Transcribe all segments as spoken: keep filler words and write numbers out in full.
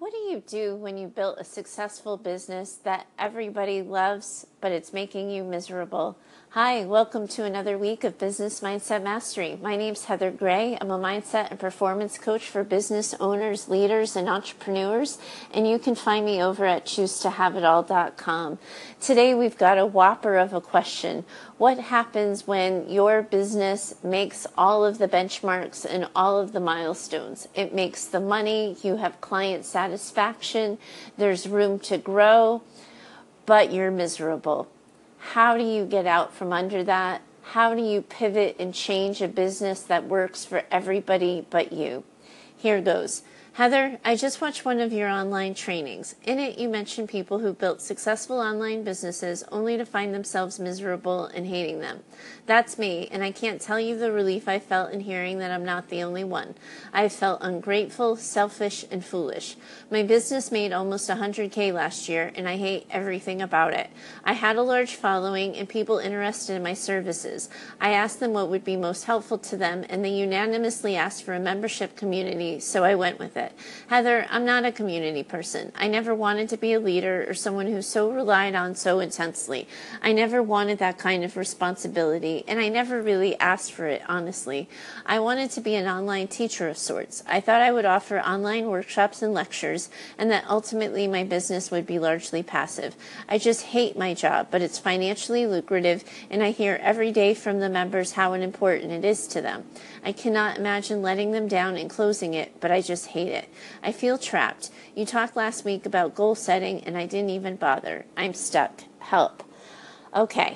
What do you do when you built a successful business that everybody loves, but it's making you miserable? Hi, welcome to another week of Business Mindset Mastery. My name's Heather Gray. I'm a mindset and performance coach for business owners, leaders, and entrepreneurs, and you can find me over at choose to have it all dot com. Today we've got a whopper of a question. What happens when your business makes all of the benchmarks and all of the milestones? It makes the money, you have client satisfaction, there's room to grow, but you're miserable. How do you get out from under that? How do you pivot and change a business that works for everybody but you? Here goes. Heather, I just watched one of your online trainings. In it, you mentioned people who built successful online businesses only to find themselves miserable and hating them. That's me, and I can't tell you the relief I felt in hearing that I'm not the only one. I felt ungrateful, selfish, and foolish. My business made almost one hundred K last year, and I hate everything about it. I had a large following and people interested in my services. I asked them what would be most helpful to them, and they unanimously asked for a membership community, so I went with it. Heather, I'm not a community person. I never wanted to be a leader or someone who so relied on so intensely. I never wanted that kind of responsibility, and I never really asked for it, honestly. I wanted to be an online teacher of sorts. I thought I would offer online workshops and lectures, and that ultimately my business would be largely passive. I just hate my job, but it's financially lucrative, and I hear every day from the members how important it is to them. I cannot imagine letting them down and closing it, but I just hate it. I feel trapped. You talked last week about goal setting, and I didn't even bother. I'm stuck. Help. Okay.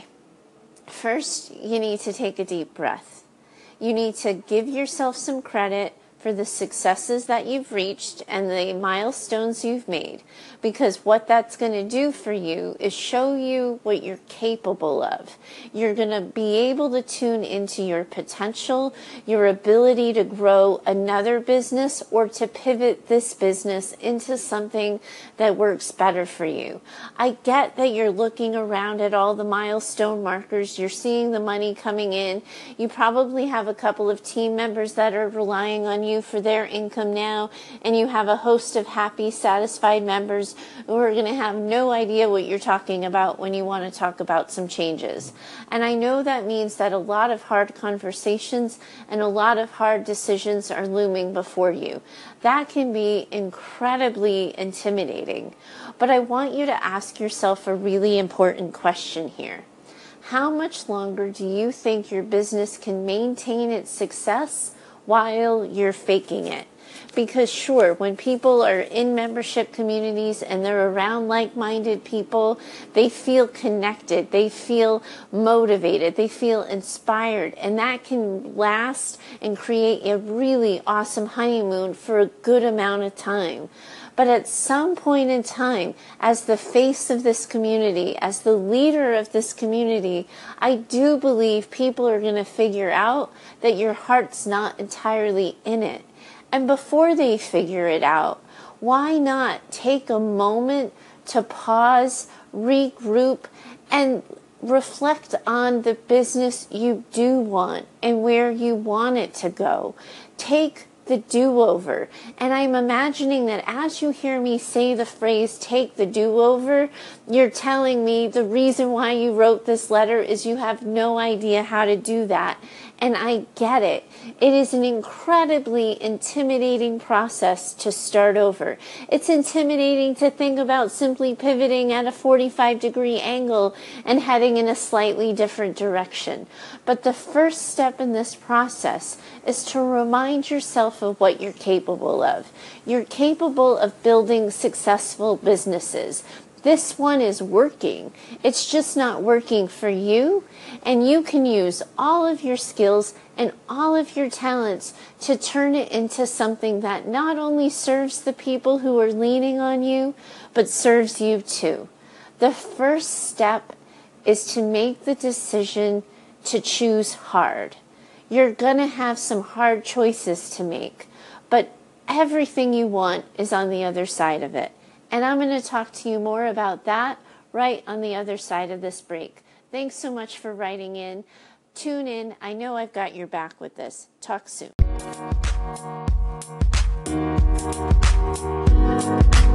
First, you need to take a deep breath. You need to give yourself some credit for the successes that you've reached and the milestones you've made, because what that's going to do for you is show you what you're capable of. You're going to be able to tune into your potential, your ability to grow another business or to pivot this business into something that works better for you. I get that you're looking around at all the milestone markers, you're seeing the money coming in, you probably have a couple of team members that are relying on you for their income now, and you have a host of happy, satisfied members who are going to have no idea what you're talking about when you want to talk about some changes. And I know that means that a lot of hard conversations and a lot of hard decisions are looming before you. That can be incredibly intimidating. But I want you to ask yourself a really important question here. How much longer do you think your business can maintain its success while you're faking it? Because sure, when people are in membership communities and they're around like-minded people, they feel connected, they feel motivated, they feel inspired, and that can last and create a really awesome honeymoon for a good amount of time. But at some point in time, as the face of this community, as the leader of this community, I do believe people are going to figure out that your heart's not entirely in it. And before they figure it out, why not take a moment to pause, regroup, and reflect on the business you do want and where you want it to go. Take the do-over. And I'm imagining that as you hear me say the phrase, take the do-over, you're telling me the reason why you wrote this letter is you have no idea how to do that. And I get it. It is an incredibly intimidating process to start over. It's intimidating to think about simply pivoting at a forty-five degree angle and heading in a slightly different direction. But the first step in this process is to remind yourself of what you're capable of. You're capable of building successful businesses. This one is working. It's just not working for you, and you can use all of your skills and all of your talents to turn it into something that not only serves the people who are leaning on you, but serves you too. The first step is to make the decision to choose hard. You're going to have some hard choices to make, but everything you want is on the other side of it. And I'm going to talk to you more about that right on the other side of this break. Thanks so much for writing in. Tune in. I know I've got your back with this. Talk soon.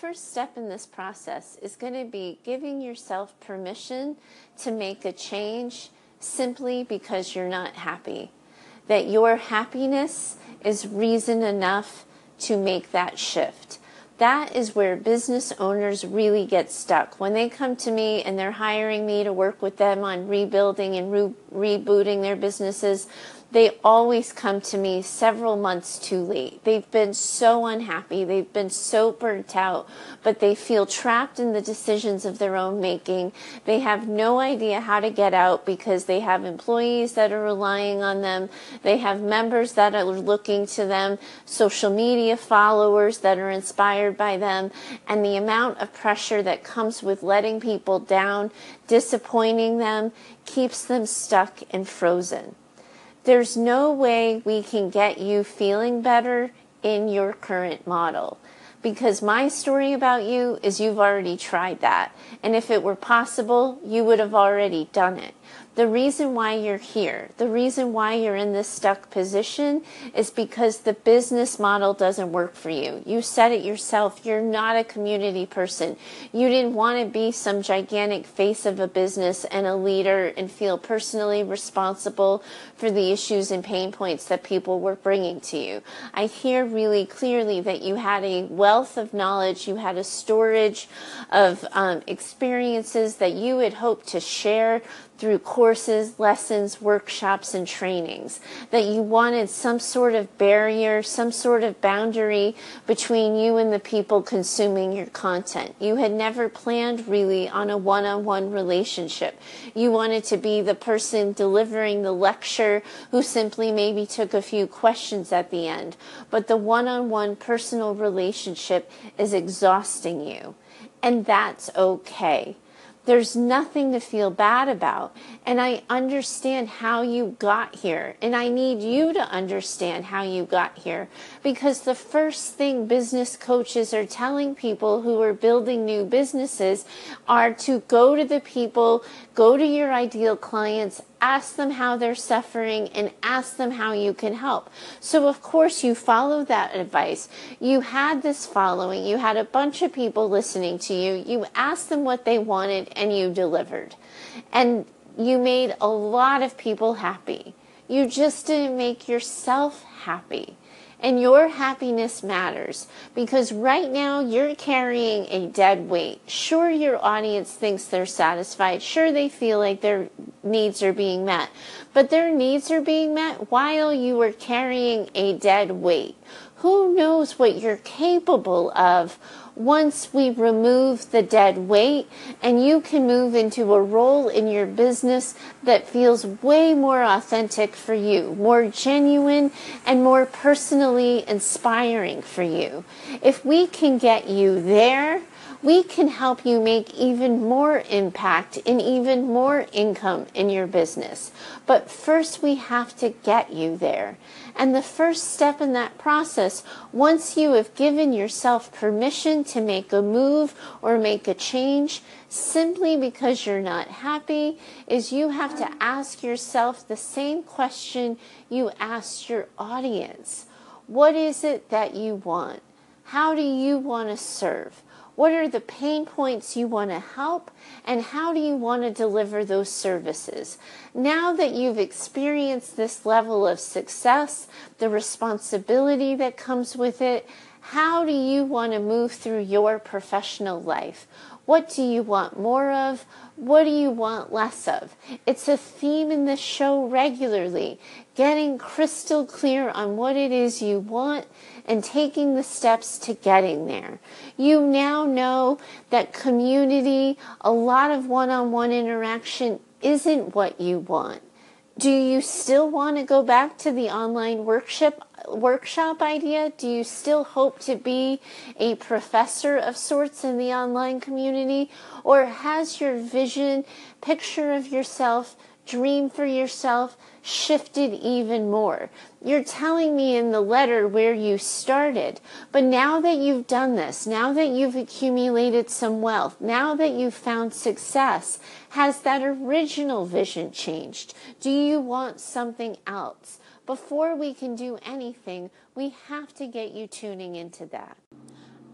first step in this process is going to be giving yourself permission to make a change simply because you're not happy. That your happiness is reason enough to make that shift. That is where business owners really get stuck. When they come to me and they're hiring me to work with them on rebuilding and re- rebooting their businesses, they always come to me several months too late. They've been so unhappy. They've been so burnt out, but they feel trapped in the decisions of their own making. They have no idea how to get out because they have employees that are relying on them. They have members that are looking to them, social media followers that are inspired by them, and the amount of pressure that comes with letting people down, disappointing them, keeps them stuck and frozen. There's no way we can get you feeling better in your current model, because my story about you is you've already tried that. And if it were possible, you would have already done it. The reason why you're here, the reason why you're in this stuck position is because the business model doesn't work for you. You said it yourself. You're not a community person. You didn't want to be some gigantic face of a business and a leader and feel personally responsible for the issues and pain points that people were bringing to you. I hear really clearly that you had a wealth of knowledge. You had a storage of um, experiences that you had hoped to share through courses, lessons, workshops, and trainings, that you wanted some sort of barrier, some sort of boundary between you and the people consuming your content. You had never planned really on a one-on-one relationship. You wanted to be the person delivering the lecture who simply maybe took a few questions at the end. But the one-on-one personal relationship is exhausting you, and that's okay. There's nothing to feel bad about. And I understand how you got here. And I need you to understand how you got here. Because the first thing business coaches are telling people who are building new businesses are to go to the people, go to your ideal clients, ask them how they're suffering, and ask them how you can help. So of course you follow that advice. You had this following. You had a bunch of people listening to you. You asked them what they wanted and you delivered. And you made a lot of people happy. You just didn't make yourself happy. And your happiness matters, because right now you're carrying a dead weight. Sure, your audience thinks they're satisfied. Sure, they feel like their needs are being met. But their needs are being met while you are carrying a dead weight. Who knows what you're capable of once we remove the dead weight and you can move into a role in your business that feels way more authentic for you, more genuine and more personally inspiring for you. If we can get you there, we can help you make even more impact and even more income in your business. But first we have to get you there. And the first step in that process, once you have given yourself permission to make a move or make a change, simply because you're not happy, is you have to ask yourself the same question you asked your audience. What is it that you want? How do you want to serve? What are the pain points you want to help? And how do you want to deliver those services? Now that you've experienced this level of success, the responsibility that comes with it, how do you want to move through your professional life? What do you want more of? What do you want less of? It's a theme in the show regularly, getting crystal clear on what it is you want and taking the steps to getting there. You now know that community, a lot of one-on-one interaction isn't what you want. Do you still want to go back to the online workshop workshop idea? Do you still hope to be a professor of sorts in the online community? Or has your vision, picture of yourself, dream for yourself shifted even more? You're telling me in the letter where you started, but now that you've done this, now that you've accumulated some wealth, now that you've found success, has that original vision changed? Do you want something else? Before we can do anything, we have to get you tuning into that.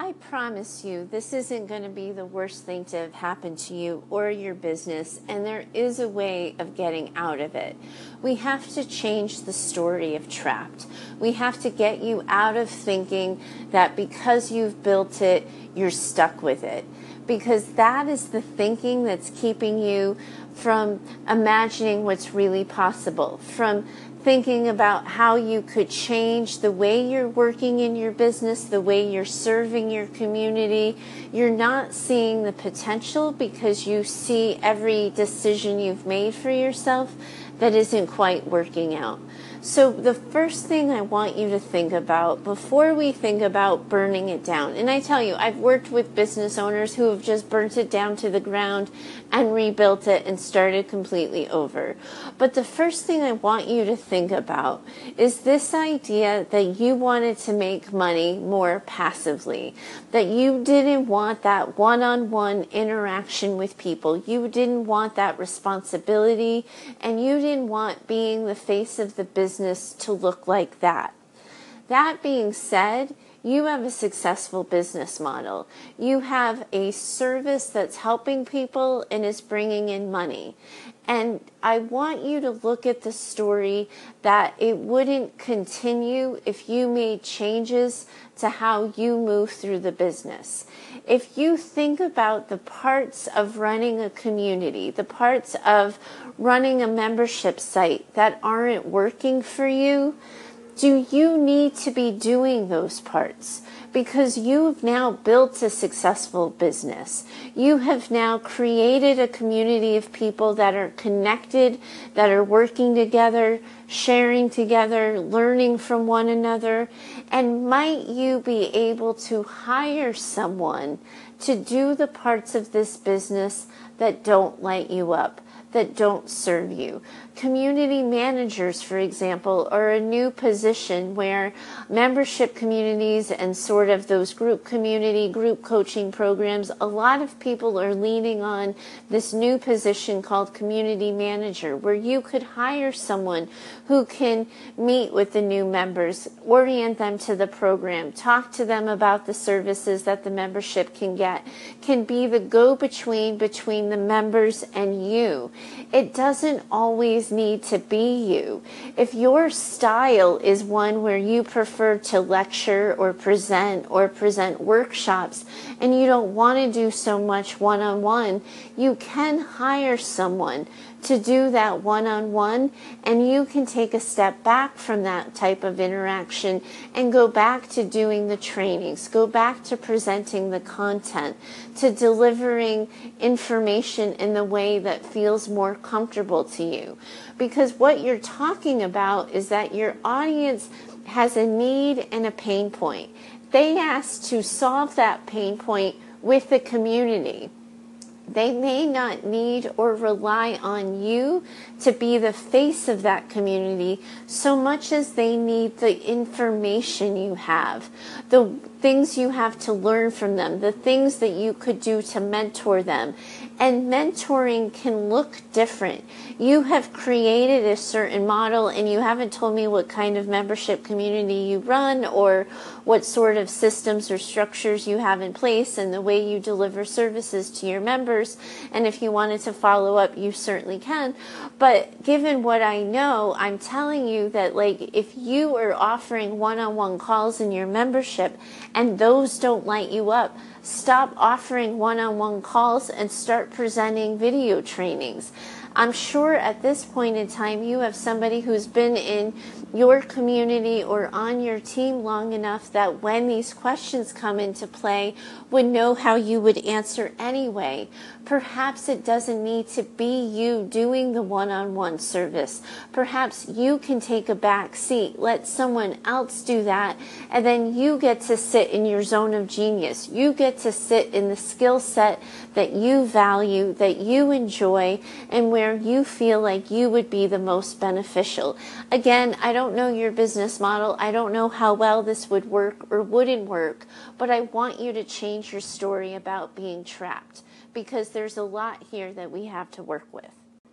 I promise you, this isn't going to be the worst thing to have happened to you or your business, and there is a way of getting out of it. We have to change the story of trapped. We have to get you out of thinking that because you've built it, you're stuck with it. Because that is the thinking that's keeping you from imagining what's really possible, from thinking about how you could change the way you're working in your business, the way you're serving your community. You're not seeing the potential because you see every decision you've made for yourself that isn't quite working out. So the first thing I want you to think about before we think about burning it down, and I tell you, I've worked with business owners who have just burnt it down to the ground and rebuilt it and started completely over. But the first thing I want you to think about is this idea that you wanted to make money more passively, that you didn't want that one-on-one interaction with people, you didn't want that responsibility, and you didn't want being the face of the business to look like that. That being said, you have a successful business model. You have a service that's helping people and is bringing in money. And I want you to look at the story that it wouldn't continue if you made changes to how you move through the business. If you think about the parts of running a community, the parts of running a membership site that aren't working for you, do you need to be doing those parts? Because you've now built a successful business. You have now created a community of people that are connected, that are working together, sharing together, learning from one another. And might you be able to hire someone to do the parts of this business that don't light you up, that don't serve you? Community managers, for example, are a new position where membership communities and sort of those group community, group coaching programs, a lot of people are leaning on this new position called community manager, where you could hire someone who can meet with the new members, orient them to the program, talk to them about the services that the membership can get, can be the go-between between the members and you. It doesn't always need to be you. If your style is one where you prefer to lecture or present or present workshops and you don't want to do so much one-on-one, you can hire someone to do that one-on-one, and you can take a step back from that type of interaction and go back to doing the trainings, go back to presenting the content, to delivering information in the way that feels more comfortable to you. Because what you're talking about is that your audience has a need and a pain point. They ask to solve that pain point with the community. They may not need or rely on you to be the face of that community so much as they need the information you have, the things you have to learn from them, the things that you could do to mentor them. And mentoring can look different. You have created a certain model and you haven't told me what kind of membership community you run or what sort of systems or structures you have in place and the way you deliver services to your members. And if you wanted to follow up, you certainly can. But given what I know, I'm telling you that like if you are offering one-on-one calls in your membership and those don't light you up, stop offering one-on-one calls and start presenting video trainings. I'm sure at this point in time you have somebody who's been in your community or on your team long enough that when these questions come into play would know how you would answer anyway. Perhaps it doesn't need to be you doing the one-on-one service. Perhaps you can take a back seat, let someone else do that, and then you get to sit in your zone of genius. You get to sit in the skill set that you value, that you enjoy, and where you feel like you would be the most beneficial. Again, I don't know your business model. I don't know how well this would work or wouldn't work, but I want you to change your story about being trapped because there's a lot here that we have to work with.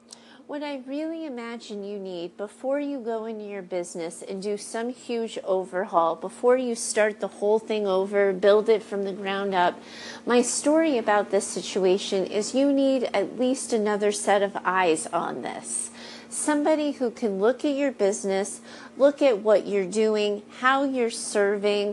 What I really imagine you need before you go into your business and do some huge overhaul, before you start the whole thing over, build it from the ground up, my story about this situation is you need at least another set of eyes on this. Somebody who can look at your business, look at what you're doing, how you're serving,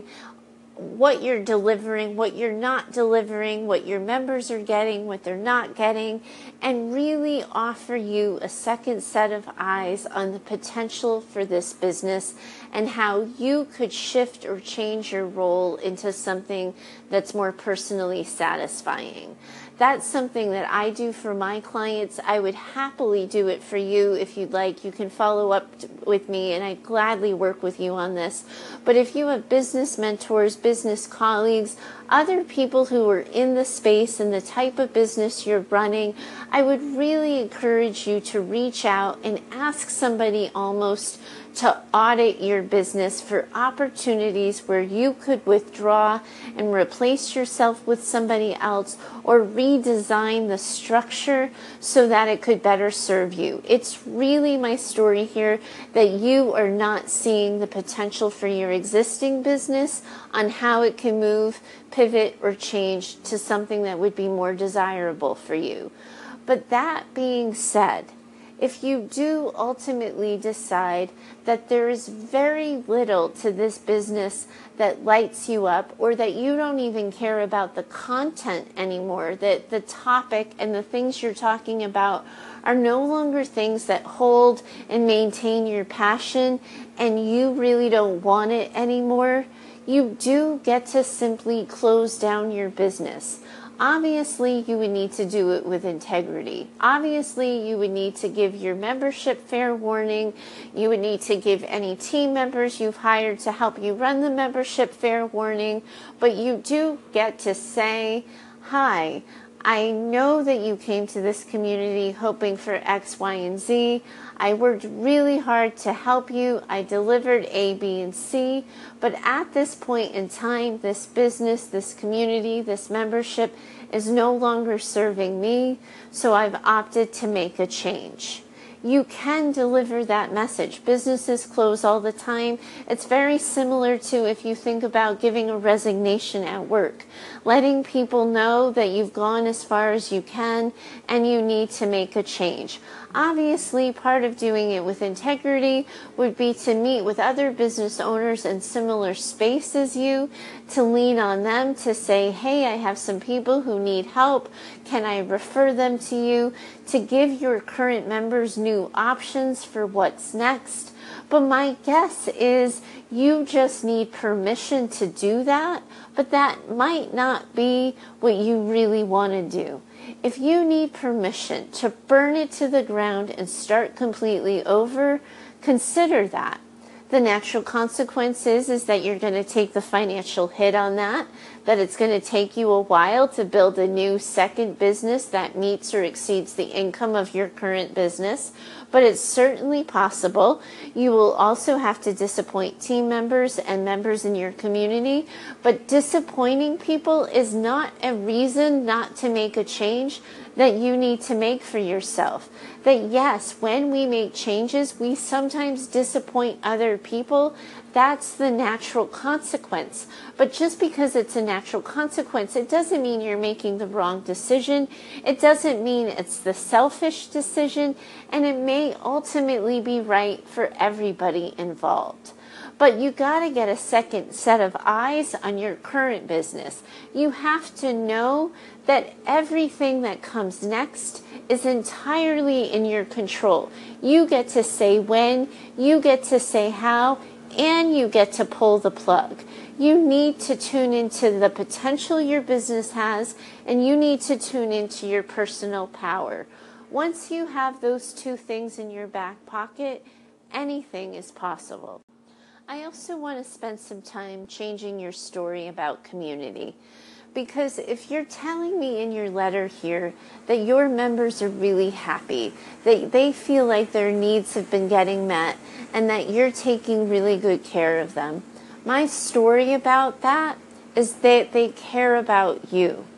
what you're delivering, what you're not delivering, what your members are getting, what they're not getting, and really offer you a second set of eyes on the potential for this business and how you could shift or change your role into something that's more personally satisfying. That's something that I do for my clients. I would happily do it for you if you'd like. You can follow up with me and I'd gladly work with you on this. But if you have business mentors, business colleagues, other people who are in the space and the type of business you're running, I would really encourage you to reach out and ask somebody almost to audit your business for opportunities where you could withdraw and replace yourself with somebody else or redesign the structure so that it could better serve you. It's really my story here that you are not seeing the potential for your existing business on how it can move, pivot, or change to something that would be more desirable for you. But that being said, if you do ultimately decide that there is very little to this business that lights you up, or that you don't even care about the content anymore, that the topic and the things you're talking about are no longer things that hold and maintain your passion, and you really don't want it anymore, you do get to simply close down your business. Obviously, you would need to do it with integrity. Obviously, you would need to give your membership fair warning. You would need to give any team members you've hired to help you run the membership fair warning. But you do get to say, hi, I know that you came to this community hoping for X, Y, and Z. I worked really hard to help you. I delivered A, B, and C. But at this point in time, this business, this community, this membership is no longer serving me. So I've opted to make a change. You can deliver that message. Businesses close all the time. It's very similar to if you think about giving a resignation at work, letting people know that you've gone as far as you can and you need to make a change. Obviously, part of doing it with integrity would be to meet with other business owners in similar space as you, to lean on them to say, hey, I have some people who need help. Can I refer them to you? To give your current members new options for what's next. But my guess is you just need permission to do that, but that might not be what you really want to do. If you need permission to burn it to the ground and start completely over, consider that. The natural consequence is, is that you're going to take the financial hit on that, that it's going to take you a while to build a new second business that meets or exceeds the income of your current business, but it's certainly possible. You will also have to disappoint team members and members in your community, but disappointing people is not a reason not to make a change that you need to make for yourself. That yes, when we make changes, we sometimes disappoint other people. That's the natural consequence. But just because it's a natural consequence, it doesn't mean you're making the wrong decision. It doesn't mean it's the selfish decision, and it may ultimately be right for everybody involved. But you got to get a second set of eyes on your current business. You have to know that everything that comes next is entirely in your control. You get to say when, you get to say how, and you get to pull the plug. You need to tune into the potential your business has, and you need to tune into your personal power. Once you have those two things in your back pocket, anything is possible. I also want to spend some time changing your story about community. Because if you're telling me in your letter here that your members are really happy, that they feel like their needs have been getting met, and that you're taking really good care of them, my story about that is that they care about you.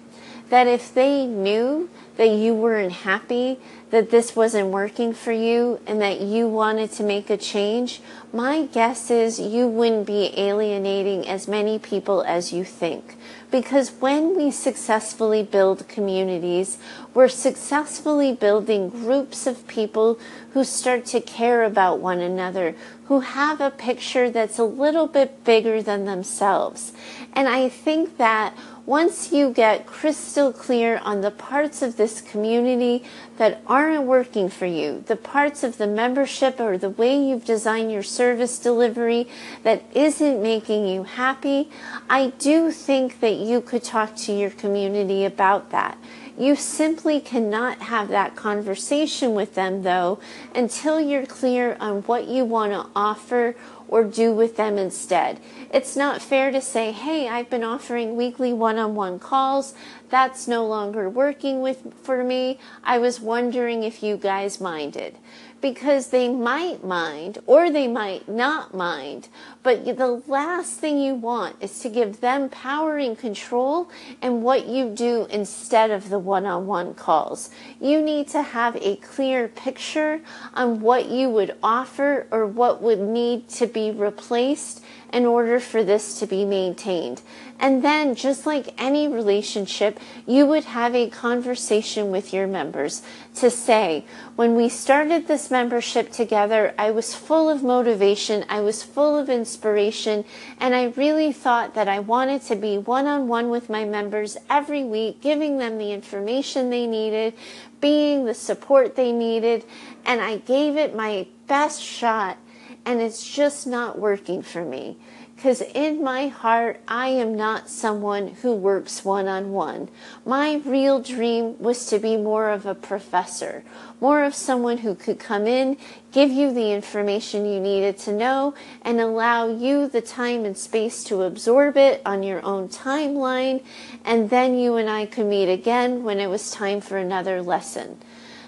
that if they knew that you weren't happy, that this wasn't working for you, and that you wanted to make a change, my guess is you wouldn't be alienating as many people as you think. Because when we successfully build communities, we're successfully building groups of people who start to care about one another, who have a picture that's a little bit bigger than themselves. And I think that once you get crystal clear on the parts of this community that aren't working for you, the parts of the membership or the way you've designed your service delivery that isn't making you happy, I do think that you could talk to your community about that. You simply cannot have that conversation with them, though, until you're clear on what you want to offer or do with them instead. It's not fair to say, hey, I've been offering weekly one-on-one calls. That's no longer working with for me. I was wondering if you guys minded. Because they might mind or they might not mind, but the last thing you want is to give them power and control in what you do instead of the one-on-one calls. You need to have a clear picture on what you would offer or what would need to be replaced in order for this to be maintained. And then, just like any relationship, you would have a conversation with your members to say, when we started this membership together, I was full of motivation, I was full of inspiration, and I really thought that I wanted to be one-on-one with my members every week, giving them the information they needed, being the support they needed, and I gave it my best shot, and it's just not working for me. Because in my heart, I am not someone who works one-on-one. My real dream was to be more of a professor, more of someone who could come in, give you the information you needed to know, and allow you the time and space to absorb it on your own timeline, and then you and I could meet again when it was time for another lesson.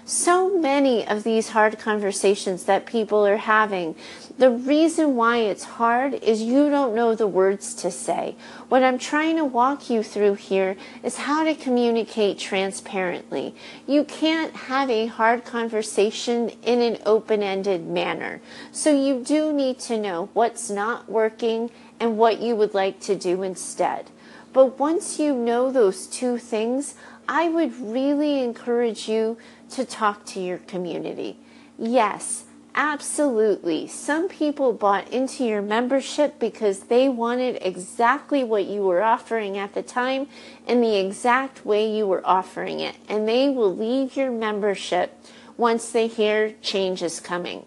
So many of these hard conversations that people are having, the reason why it's hard is you don't know the words to say. What I'm trying to walk you through here is how to communicate transparently. You can't have a hard conversation in an open-ended manner. So you do need to know what's not working and what you would like to do instead. But once you know those two things, I would really encourage you to talk to your community. Yes, absolutely. Some people bought into your membership because they wanted exactly what you were offering at the time in the exact way you were offering it. And they will leave your membership once they hear change is coming.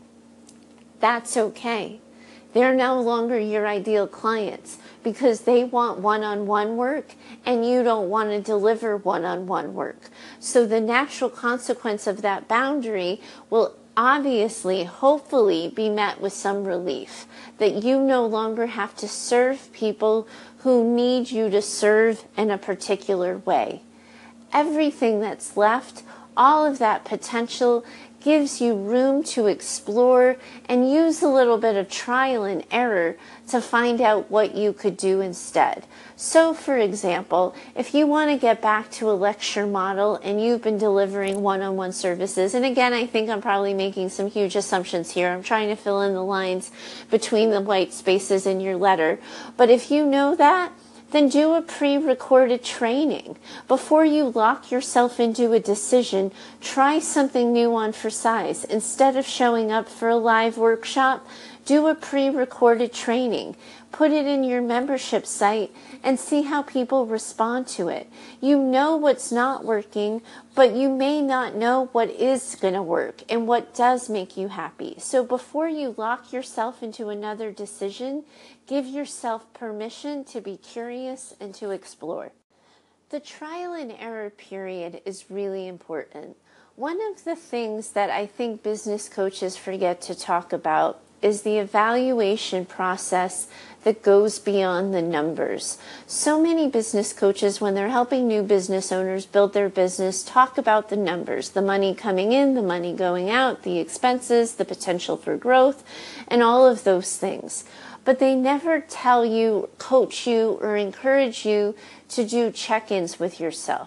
That's okay. They're no longer your ideal clients because they want one-on-one work and you don't want to deliver one-on-one work. So the natural consequence of that boundary will obviously, hopefully, be met with some relief. That you no longer have to serve people who need you to serve in a particular way. Everything that's left, all of that potential, gives you room to explore and use a little bit of trial and error to find out what you could do instead. So, for example, if you want to get back to a lecture model and you've been delivering one-on-one services, and again, I think I'm probably making some huge assumptions here. I'm trying to fill in the lines between the white spaces in your letter. But if you know that, then do a pre-recorded training. Before you lock yourself into a decision, try something new on for size. Instead of showing up for a live workshop, do a pre-recorded training. Put it in your membership site and see how people respond to it. You know what's not working, but you may not know what is going to work and what does make you happy. So before you lock yourself into another decision, give yourself permission to be curious and to explore. The trial and error period is really important. One of the things that I think business coaches forget to talk about is the evaluation process that goes beyond the numbers. So many business coaches, when they're helping new business owners build their business, talk about the numbers, the money coming in, the money going out, the expenses, the potential for growth, and all of those things. But they never tell you, coach you, or encourage you to do check-ins with yourself,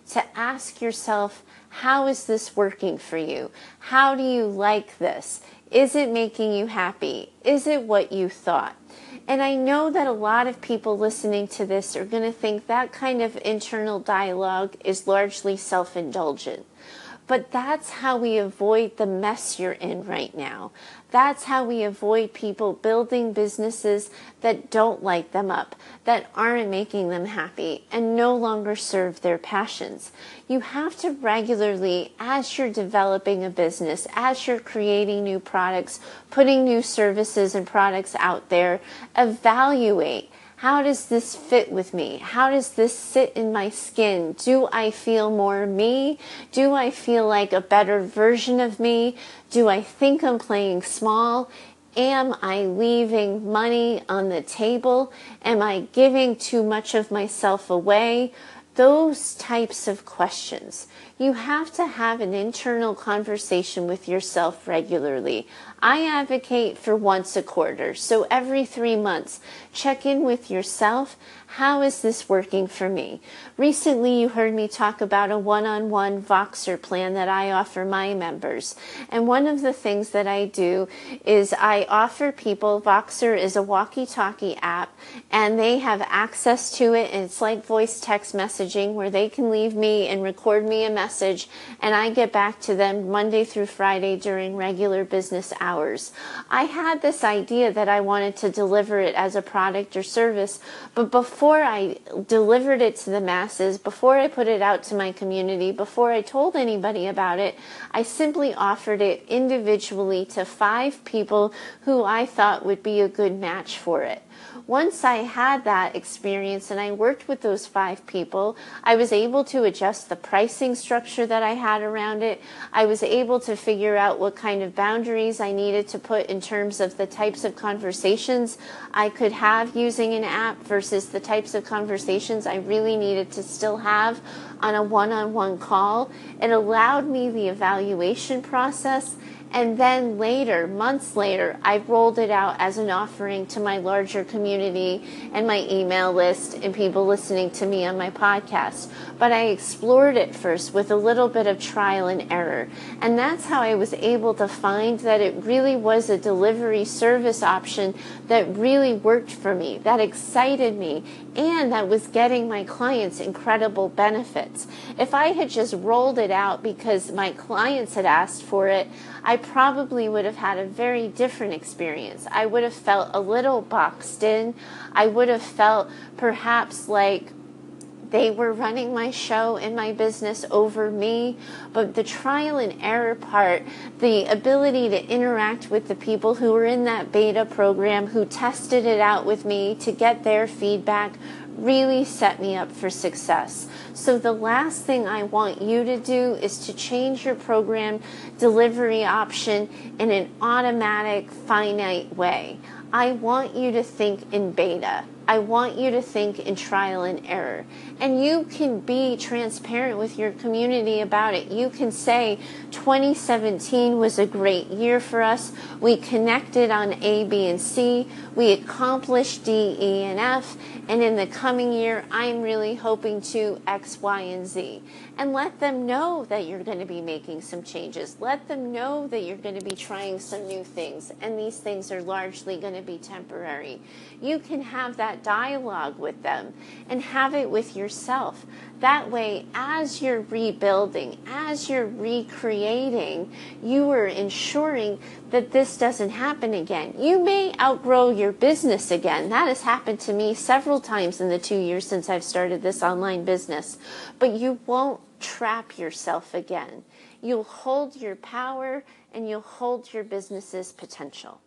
to ask yourself, how is this working for you? How do you like this? Is it making you happy? Is it what you thought? And I know that a lot of people listening to this are going to think that kind of internal dialogue is largely self-indulgent. But that's how we avoid the mess you're in right now. That's how we avoid people building businesses that don't light them up, that aren't making them happy, and no longer serve their passions. You have to regularly, as you're developing a business, as you're creating new products, putting new services and products out there, evaluate, how does this fit with me? How does this sit in my skin? Do I feel more me? Do I feel like a better version of me? Do I think I'm playing small? Am I leaving money on the table? Am I giving too much of myself away? Those types of questions. You have to have an internal conversation with yourself regularly. I advocate for once a quarter, so every three months, check in with yourself. How is this working for me? Recently, you heard me talk about a one-on-one Voxer plan that I offer my members. And one of the things that I do is I offer people, Voxer is a walkie-talkie app, and they have access to it, and it's like voice text messaging where they can leave me and record me a message, and I get back to them Monday through Friday during regular business hours. I had this idea that I wanted to deliver it as a product or service, but before I delivered it to the masses, before I put it out to my community, before I told anybody about it, I simply offered it individually to five people who I thought would be a good match for it. Once I had that experience and I worked with those five people, I was able to adjust the pricing structure that I had around it. I was able to figure out what kind of boundaries I needed to put in terms of the types of conversations I could have using an app versus the types of conversations I really needed to still have on a one-on-one call. It allowed me the evaluation process. And then later, months later, I rolled it out as an offering to my larger community and my email list and people listening to me on my podcast. But I explored it first with a little bit of trial and error. And that's how I was able to find that it really was a delivery service option that really worked for me, that excited me, and that was getting my clients incredible benefits. If I had just rolled it out because my clients had asked for it, I probably would have had a very different experience. I would have felt a little boxed in. I would have felt perhaps like they were running my show and my business over me. But the trial and error part, the ability to interact with the people who were in that beta program, who tested it out with me to get their feedback, really set me up for success. So the last thing I want you to do is to change your program delivery option in an automatic, finite way. I want you to think in beta. I want you to think in trial and error. And you can be transparent with your community about it. You can say twenty seventeen was a great year for us. We connected on A, B, and C. We accomplished D, E, and F. And in the coming year, I'm really hoping to X, Y, and Z. And let them know that you're going to be making some changes. Let them know that you're going to be trying some new things. And these things are largely going to be temporary. You can have that dialogue with them and have it with yourself. That way, as you're rebuilding, as you're recreating, you are ensuring that this doesn't happen again. You may outgrow your business again. That has happened to me several times in the two years since I've started this online business. But you won't trap yourself again. You'll hold your power and you'll hold your business's potential.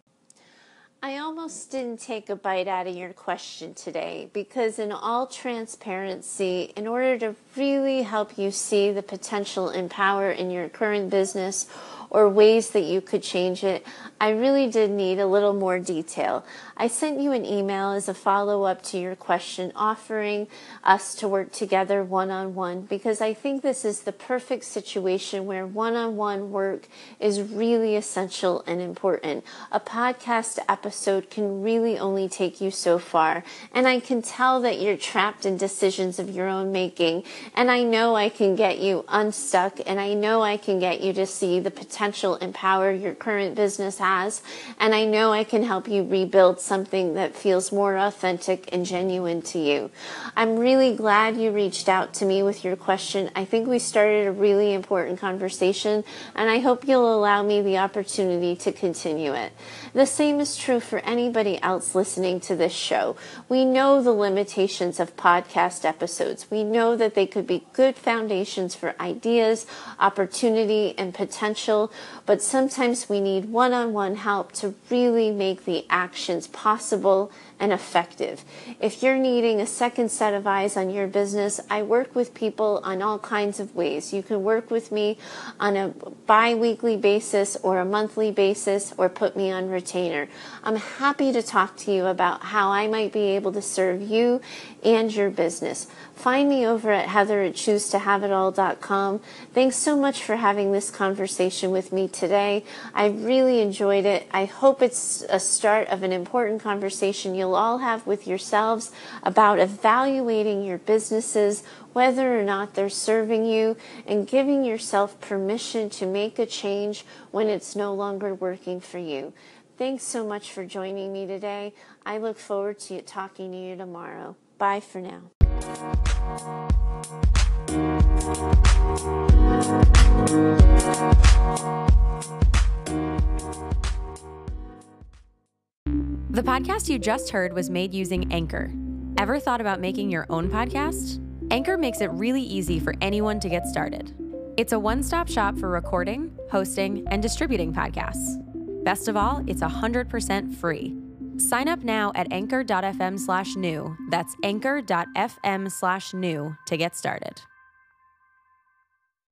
I almost didn't take a bite out of your question today because in all transparency, in order to really help you see the potential and power in your current business or ways that you could change it, I really did need a little more detail. I sent you an email as a follow-up to your question, offering us to work together one-on-one, because I think this is the perfect situation where one-on-one work is really essential and important. A podcast episode can really only take you so far, and I can tell that you're trapped in decisions of your own making, and I know I can get you unstuck, and I know I can get you to see the potential and power your current business has, and I know I can help you rebuild something that feels more authentic and genuine to you. I'm really glad you reached out to me with your question. I think we started a really important conversation, and I hope you'll allow me the opportunity to continue it. The same is true for anybody else listening to this show. We know the limitations of podcast episodes. We know that they could be good foundations for ideas, opportunity, and potential, but sometimes we need one-on-one help to really make the actions possible and effective. If you're needing a second set of eyes on your business, I work with people on all kinds of ways. You can work with me on a bi-weekly basis or a monthly basis, or put me on retainer. I'm happy to talk to you about how I might be able to serve you and your business. Find me over at heather at choose to have it all dot com. Thanks so much for having this conversation with me today. I really enjoyed it. I hope it's a start of an important conversation you'll all have with yourselves about evaluating your businesses, whether or not they're serving you, and giving yourself permission to make a change when it's no longer working for you. Thanks so much for joining me today. I look forward to talking to you tomorrow. Bye for now. The podcast you just heard was made using Anchor. Ever thought about making your own podcast? Anchor makes it really easy for anyone to get started. It's a one-stop shop for recording, hosting, and distributing podcasts. Best of all, it's one hundred percent free. Sign up now at anchor dot f m slash new. That's anchor dot f m slash new to get started.